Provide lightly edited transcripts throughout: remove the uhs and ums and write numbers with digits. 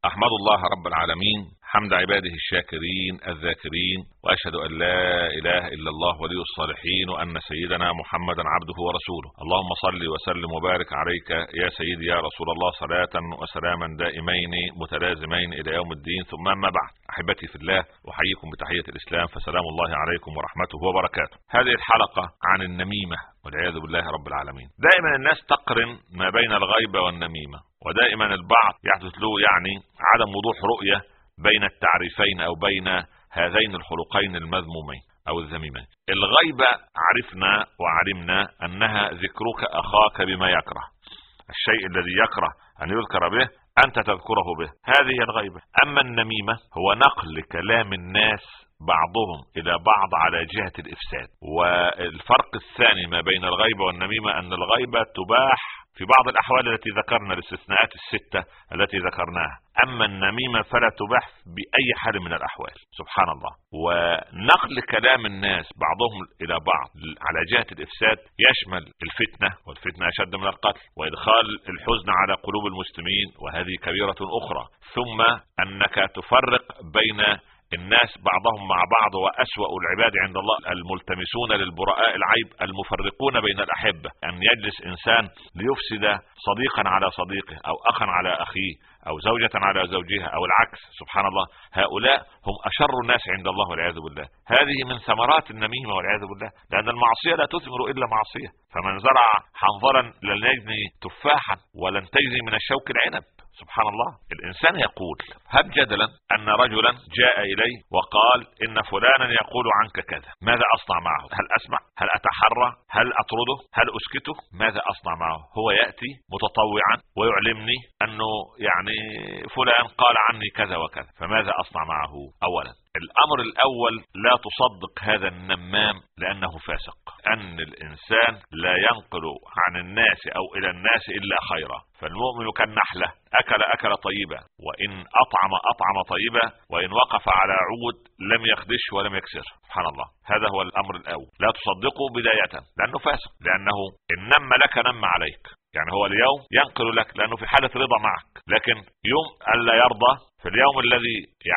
أحمد الله رب العالمين حمد عباده الشاكرين الذاكرين، وأشهد أن لا إله إلا الله ولي الصالحين، وأن سيدنا محمدا عبده ورسوله. اللهم صل وسلم وبارك عليك يا سيدي يا رسول الله، صلاة وسلاما دائمين متلازمين إلى يوم الدين. ثم أما بعد، أحبتي في الله، أحييكم بتحية الإسلام، فسلام الله عليكم ورحمته وبركاته. هذه الحلقة عن النميمة والعياذ بالله رب العالمين. دائما الناس تقرن ما بين الغيبة والنميمة، ودائما البعض يحدث له عدم وضوح رؤية بين التعريفين أو بين هذين الخلقين المذمومين أو الذميمين. الغيبة عرفنا وعلمنا أنها ذكرك أخاك بما يكره، الشيء الذي يكره أن يذكر به أنت تذكره به، هذه الغيبة. أما النميمة هو نقل كلام الناس بعضهم إلى بعض على جهة الإفساد. والفرق الثاني ما بين الغيبة والنميمة أن الغيبة تباح في بعض الأحوال التي ذكرنا، الاستثناءات الستة التي ذكرناها. أما النميمة فلا تباح بأي حال من الأحوال، سبحان الله. ونقل كلام الناس بعضهم إلى بعض على جهة الإفساد يشمل الفتنة، والفتنة أشد من القتل، وإدخال الحزن على قلوب المسلمين، وهذه كبيرة أخرى. ثم أنك تفرق بين الناس بعضهم مع بعض، وأسوأ العباد عند الله الملتمسون للبراء العيب، المفرقون بين الأحبة. أن يجلس إنسان ليفسد صديقا على صديقه، أو أخا على أخيه، أو زوجة على زوجها، أو العكس، سبحان الله. هؤلاء هم أشر الناس عند الله والعياذ بالله. هذه من ثمرات النميمة والعياذ بالله، لأن المعصية لا تثمر إلا معصية. فمن زرع حنظلا لن يجني تفاحا، ولن تجني من الشوك العنب، سبحان الله. الإنسان يقول، هب جدلا أن رجلا جاء إلي وقال إن فلانا يقول عنك كذا، ماذا أصنع معه؟ هل أسمع؟ هل أتحرى؟ هل أطرده؟ هل أسكته؟ ماذا أصنع معه؟ هو يأتي متطوعا ويعلمني أنه فلان قال عني كذا وكذا، فماذا أصنع معه؟ أولا، الأمر الأول، لا تصدق هذا النمام لأنه فاسق. أن الإنسان لا ينقل عن الناس أو إلى الناس إلا خيرا. فالمؤمن كالنحلة، أكل طيبة، وإن أطعم طيبة، وإن وقف على عود لم يخدش ولم يكسر، سبحان الله. هذا هو الأمر الأول، لا تصدقه بداية لأنه فاسق، لأنه إن نم لك نم عليك. هو اليوم ينقل لك لأنه في حالة رضا معك، لكن يوم ألا يرضى، في اليوم الذي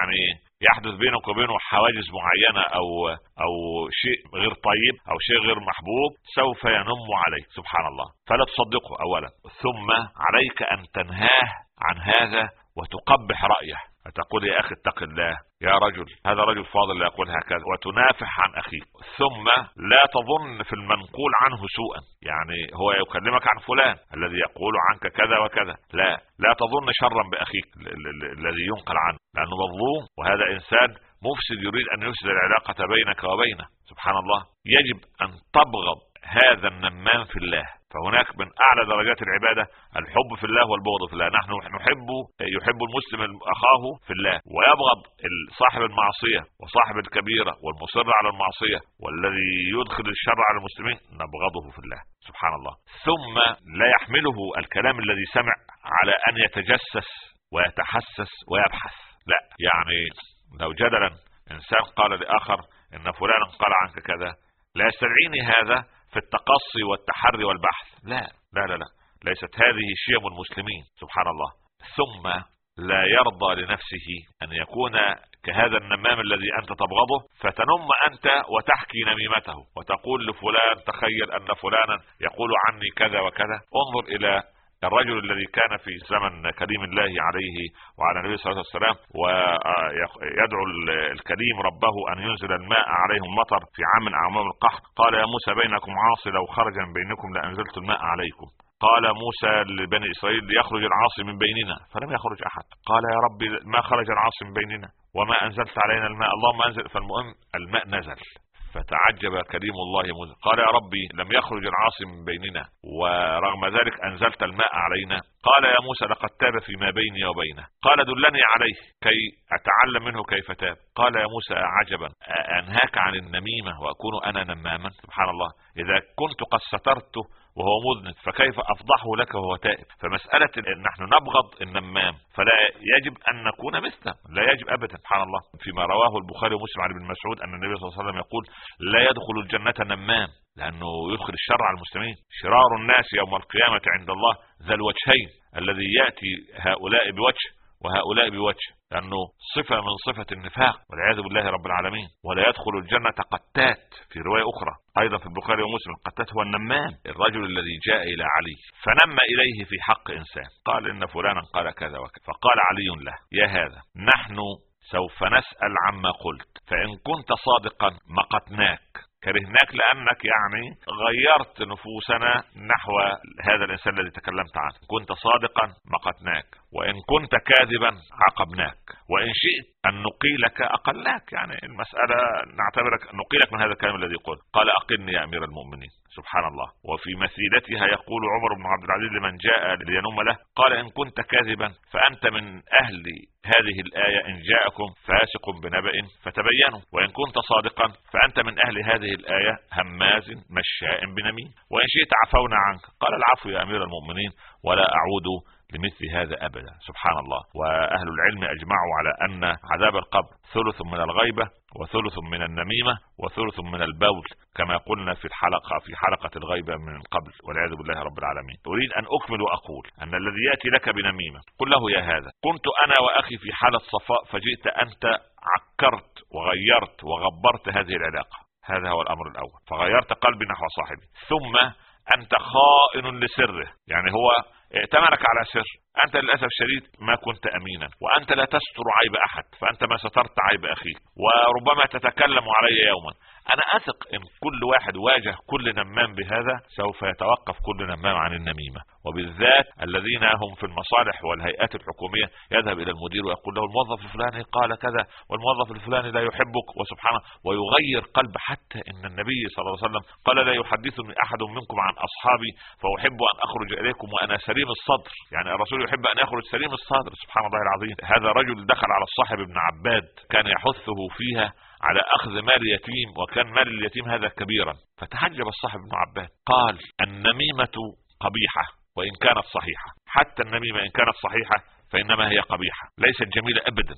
يحدث بينك وبينه حواجز معينة أو شيء غير طيب أو شيء غير محبوب، سوف ينم عليك، سبحان الله. فلا تصدقه أولا. ثم عليك أن تنهاه عن هذا وتقبح رأيه، تقول يا أخي اتق الله، يا رجل، هذا رجل فاضل لا يقول هكذا، وتنافح عن أخيك. ثم لا تظن في المنقول عنه سوءا، هو يكلمك عن فلان الذي يقول عنك كذا وكذا، لا تظن شرا بأخيك الذي ينقل عنه، لأنه مظلوم، وهذا إنسان مفسد يريد أن يفسد العلاقة بينك وبينه، سبحان الله. يجب أن تبغض هذا النمام في الله. فهناك من أعلى درجات العبادة الحب في الله والبغض في الله. نحن يحب المسلم أخاه في الله، ويبغض صاحب المعصية وصاحب الكبيرة والمصر على المعصية والذي يدخل الشر على المسلمين، نبغضه في الله، سبحان الله. ثم لا يحمله الكلام الذي سمع على أن يتجسس ويتحسس ويبحث، لا. لو جدلا إنسان قال لآخر إن فلانا قال عنك كذا، لا يستدعيني هذا في التقصي والتحري والبحث، لا لا لا لا، ليست هذه شيم المسلمين، سبحان الله. ثم لا يرضى لنفسه أن يكون كهذا النمام الذي أنت تبغضه، فتنم أنت وتحكي نميمته وتقول لفلان تخيل أن فلانا يقول عني كذا وكذا. انظر إلى الرجل الذي كان في زمن كريم الله عليه وعلى النبي صلى الله عليه وسلم، ويدعو الكريم ربه أن ينزل الماء عليهم مطر في عام من أعوام القحط. قال يا موسى بينكم عاصي، لو خرج من بينكم لأنزلت الماء عليكم. قال موسى لبني إسرائيل ليخرج العاصي من بيننا، فلم يخرج أحد. قال يا ربي ما خرج العاصي من بيننا وما أنزلت علينا الماء، اللهم أنزل. فالمهم الماء نزل، فتعجب كريم الله موسى، قال يا ربي لم يخرج العاصي من بيننا ورغم ذلك أنزلت الماء علينا. قال يا موسى لقد تاب فيما بيني وبينه. قال دلني عليه كي أتعلم منه كيف تاب. قال يا موسى عجبا، أنهاك عن النميمة وأكون أنا نماما؟ سبحان الله. إذا كنت قد سترته وهو مذنب فكيف أفضحه لك وهو تائب؟ فمسألة نحن نبغض النمام فلا يجب أن نكون مثله، لا يجب أبدا، سبحان الله. فيما رواه البخاري ومسلم عن ابن مسعود أن النبي صلى الله عليه وسلم يقول لا يدخل الجنة نمام، لأنه يدخل الشر على المسلمين. شرار الناس يوم القيامة عند الله ذا الوجهين، الذي يأتي هؤلاء بوجه وهؤلاء بوجه، لأنه صفة من صفة النفاق والعياذ بالله رب العالمين. ولا يدخل الجنة قتات في رواية أخرى أيضا في البخاري ومسلم. القتات هو النمام، الرجل الذي جاء إلى علي فنم إليه في حق إنسان، قال إن فلانا قال كذا وكذا، فقال علي له: يا هذا نحن سوف نسأل عما قلت، فإن كنت صادقا مقتناك، كرهناك لأنك يعني غيرت نفوسنا نحو هذا الإنسان الذي تكلمت عنه. كنت صادقا مقتناك، وإن كنت كاذبا عاقبناك، وإن شئت أن نقيلك أقلناك. يعني المسألة نعتبرك نقيلك من هذا الكلام الذي قلت. قال: أقلني يا أمير المؤمنين. سبحان الله. وفي مثيلتها يقول عمر بن عبد العزيز لمن جاء لينم له: قال: إن كنت كاذبا فأنت من أهل هذه الآية: إن جاءكم فاسق بنبأ فتبينوا. وإن كنت صادقا فأنت من أهل هذه الآية: هماز مشاء بنميم. وإن شئت عفونا عنك. قال: العفو يا أمير المؤمنين، ولا أعود لمثل هذا أبدا. سبحان الله. وأهل العلم أجمعوا على أن عذاب القبر ثلث من الغيبة، وثلث من النميمة، وثلث من البول، كما قلنا في حلقة الغيبة من قبل، والعياذ بالله رب العالمين. أريد أن أكمل وأقول أن الذي يأتي لك بنميمة قل له: يا هذا كنت أنا وأخي في حالة صفاء، فجئت أنت عكرت وغيرت وغبرت هذه العلاقة. هذا هو الأمر الأول، فغيرت قلبي نحو صاحبي. ثم أنت خائن لسره، يعني هو ائتمنك على سر، أنت للأسف الشديد ما كنت أمينا، وأنت لا تستر عيب أحد، فأنت ما سترت عيب أخيك، وربما تتكلم علي يوما. أنا أثق إن كل واحد واجه كل نمام بهذا سوف يتوقف كل نمام عن النميمة، وبالذات الذين هم في المصالح والهيئات الحكومية يذهب إلى المدير ويقول له: الموظف الفلاني قال كذا، والموظف الفلاني لا يحبك، وسبحانه ويغير قلب. حتى إن النبي صلى الله عليه وسلم قال: لا يحدثني أحد منكم عن أصحابي فأحب أن أخرج إليكم وأنا سليم الصدر. يعني الرسول يحب أن يخرج سليم الصدر. سبحان الله العظيم. هذا رجل دخل على الصاحب ابن عباد، كان يحثه فيها على أخذ مال اليتيم، وكان مال اليتيم هذا كبيرا، فتحجب الصاحب ابن عباد قال: النميمة قبيحة وإن كانت صحيحة. حتى النميمة إن كانت صحيحة فإنما هي قبيحة، ليست جميلة أبدا.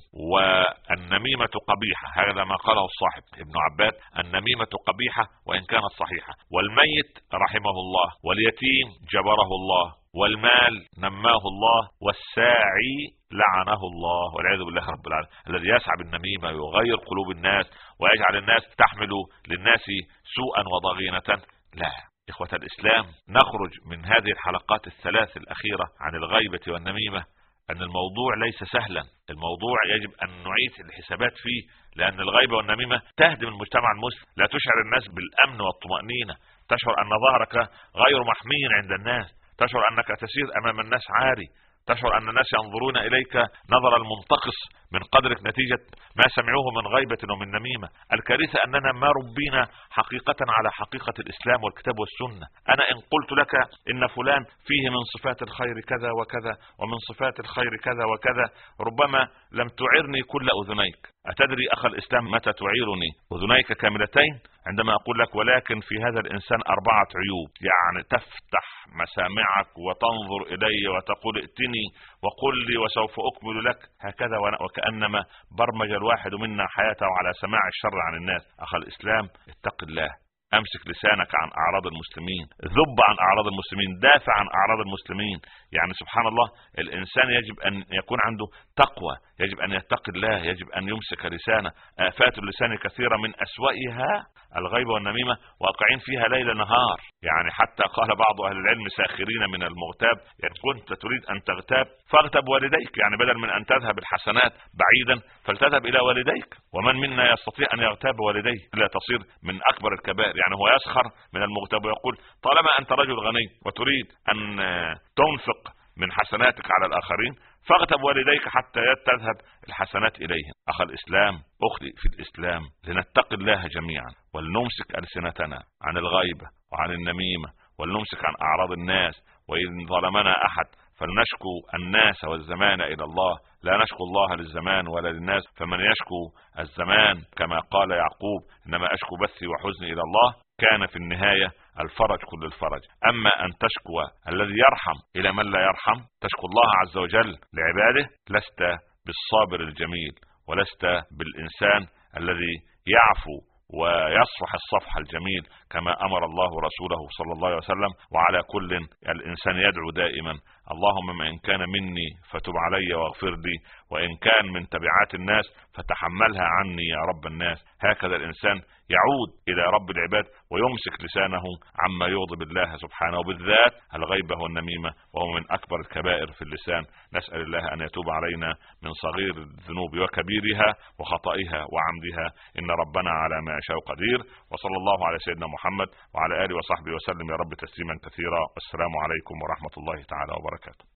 والنميمة قبيحة، هذا ما قاله الصاحب ابن عباد: النميمة قبيحة وإن كانت صحيحة. والميت رحمه الله، واليتيم جبره الله، والمال نماه الله، والساعي لعنه الله، والعياذ بالله رب العالمين. الذي يسعى بالنميمة يغير قلوب الناس ويجعل الناس تحمل للناس سوءا وضغينة. لا، إخوة الإسلام، نخرج من هذه الحلقات الثلاث الأخيرة عن الغيبة والنميمة أن الموضوع ليس سهلا. الموضوع يجب أن نعيد الحسابات فيه، لأن الغيبة والنميمة تهدم المجتمع المسلم، لا تشعر الناس بالأمن والطمأنينة، تشعر أن ظهرك غير محمي عند الناس، تشعر أنك تسير أمام الناس عاري، تشعر أن الناس ينظرون إليك نظر المنتقص من قدرك نتيجة ما سمعوه من غيبة ومن نميمة. الكارثة أننا ما ربينا حقيقة على حقيقة الإسلام والكتاب والسنة. أنا إن قلت لك إن فلان فيه من صفات الخير كذا وكذا، ومن صفات الخير كذا وكذا، ربما لم تعرني كل أذنيك. أتدري أخ الإسلام متى تعيرني أذنيك كاملتين؟ عندما أقول لك: ولكن في هذا الإنسان 4 عيوب. يعني تفتح مسامعك وتنظر إلي وتقول: ائتني وقل لي وسوف أكمل لك. هكذا وكأنما برمج الواحد منا حياته على سماع الشر عن الناس. أخ الإسلام، اتق الله، امسك لسانك عن اعراض المسلمين، ذب عن اعراض المسلمين، دافع عن اعراض المسلمين. يعني سبحان الله، الانسان يجب ان يكون عنده تقوى، يجب ان يتقي الله، يجب ان يمسك لسانه. آفات اللسان كثيرة، من اسوأها الغيبة والنميمة، واقعين فيها ليل نهار. يعني حتى قال بعض اهل العلم ساخرين من المغتاب: يعني كنت تريد ان تغتاب فاغتب والديك، يعني بدل من ان تذهب الحسنات بعيدا فلتذهب الى والديك. ومن منا يستطيع ان يغتاب والديه؟ لا تصير من اكبر الكبائر. يعني هو يسخر من المغتاب ويقول: طالما انت رجل غني وتريد ان تنفق من حسناتك على الاخرين فاغتب والديك حتى تذهب الحسنات اليهم. اخ الاسلام، اختي في الاسلام، لنتقي الله جميعا، ولنمسك السنتنا عن الغيبة وعن النميمة، ولنمسك عن اعراض الناس. وإن ظلمنا احد فلنشكو الناس والزمان الى الله، لا نشكو الله للزمان ولا للناس. فمن يشكو الزمان كما قال يعقوب: انما اشكو بثي وحزني الى الله، كان في النهاية الفرج كل الفرج. اما ان تشكو الذي يرحم الى من لا يرحم، تشكو الله عز وجل لعباده، لست بالصابر الجميل، ولست بالانسان الذي يعفو ويصفح الصفح الجميل كما أمر الله رسوله صلى الله عليه وسلم. وعلى كل الإنسان يدعو دائما: اللهم إن كان مني فتب علي واغفر لي، وإن كان من تبعات الناس فتحملها عني يا رب الناس. هكذا الإنسان يعود إلى رب العباد ويمسك لسانه عما يغضب الله سبحانه، وبالذات الغيبة والنميمة، وهو من أكبر الكبائر في اللسان. نسأل الله أن يتوب علينا من صغير الذنوب وكبيرها وخطئها وعمدها، إن ربنا على ما يشاء قدير. وصلى الله على سيدنا محمد وعلى آله وصحبه وسلم يا رب تسليما كثيرا. والسلام عليكم ورحمة الله تعالى وبركاته.